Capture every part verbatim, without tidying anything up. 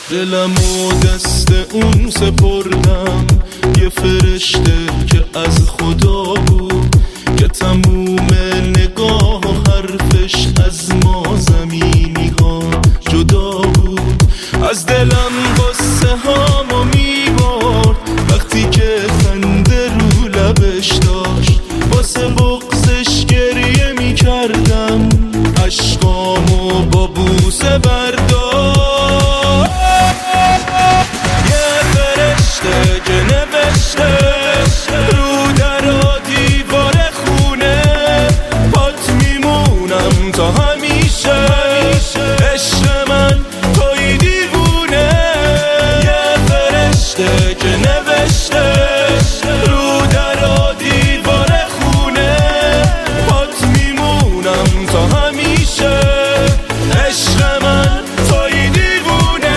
دلمو دست اون سپردم، یه فرشته که از خدا بود، که تموم نگاه و حرفش از ما زمینی ها جدا بود. از دلم قصه هامو میبارد وقتی که خنده رو لبش داشت، واسه بغضش گریه میکردم، عشقامو با بوسه برداشت. یه فرشته که نوشته رو در و دیوار خونه، پات میمونم تا همیشه، عشق من توی دیوونه. یه فرشته که نوشته رو در و دیوار خونه، پات میمونم تا همیشه، عشق من توی دیوونه.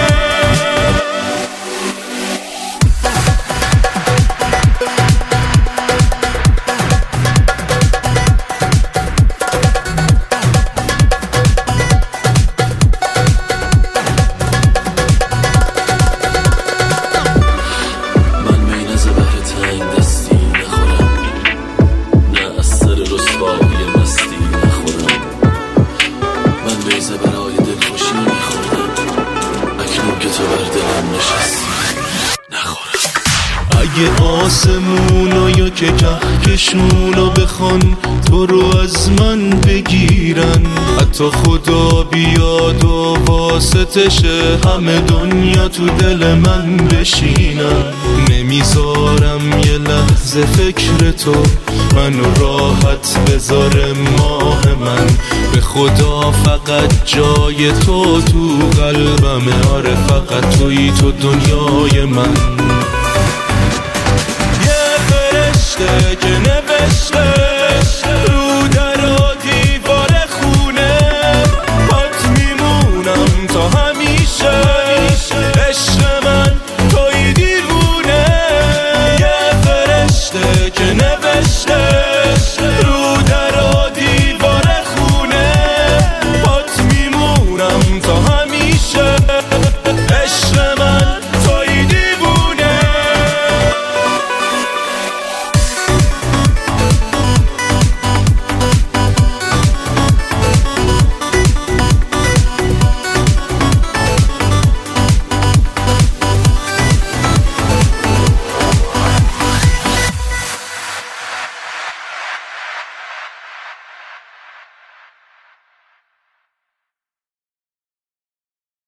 من می نزبه تنگ دستی نخورم، نه از سر رسوایی مستی نخورم. من بیزه برای دلخوشی میخوردم، اکنون که تو بر دلم نشستی نخورم. اگه آسمونا یا که کهکشونا بخوان تو رو از من بگیرن، حتی خدا بیاد و واسطشه همه دنیا تو دل من بشینن، نمیذارم یه لحظه فکر تو منو راحت بذاره ماه من. به خدا فقط جای تو تو قلبمه، آره فقط توی تو دنیای من. یه فرشته که نوشته